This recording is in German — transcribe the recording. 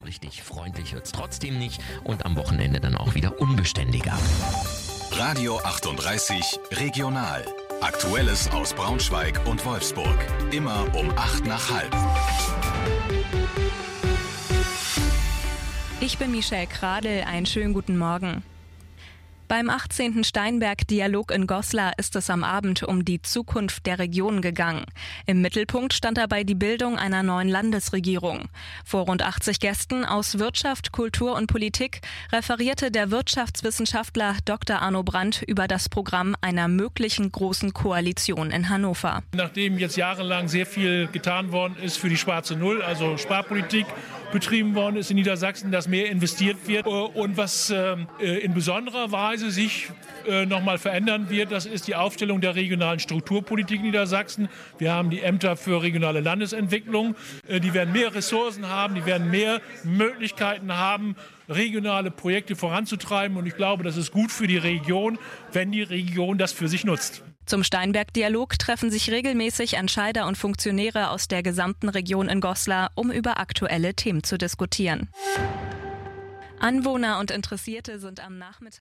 richtig freundlich wird's trotzdem nicht und am Wochenende dann auch wieder unbeständiger. Radio 38 Regional. Aktuelles aus Braunschweig und Wolfsburg. Immer um 8:05. Ich bin Michelle Kradel, einen schönen guten Morgen. Beim 18. Steinberg-Dialog in Goslar ist es am Abend um die Zukunft der Region gegangen. Im Mittelpunkt stand dabei die Bildung einer neuen Landesregierung. Vor rund 80 Gästen aus Wirtschaft, Kultur und Politik referierte der Wirtschaftswissenschaftler Dr. Arno Brandt über das Programm einer möglichen großen Koalition in Hannover. Nachdem jetzt jahrelang sehr viel getan worden ist für die schwarze Null, also Sparpolitik betrieben worden ist in Niedersachsen, dass mehr investiert wird und was in besonderer Weise sich nochmal verändern wird, das ist die Aufstellung der regionalen Strukturpolitik Niedersachsen. Wir haben die Ämter für regionale Landesentwicklung, die werden mehr Ressourcen haben, die werden mehr Möglichkeiten haben, regionale Projekte voranzutreiben und ich glaube, das ist gut für die Region, wenn die Region das für sich nutzt. Zum Steinberg-Dialog treffen sich regelmäßig Entscheider und Funktionäre aus der gesamten Region in Goslar, um über aktuelle Themen zu diskutieren. Anwohner und Interessierte sind am Nachmittag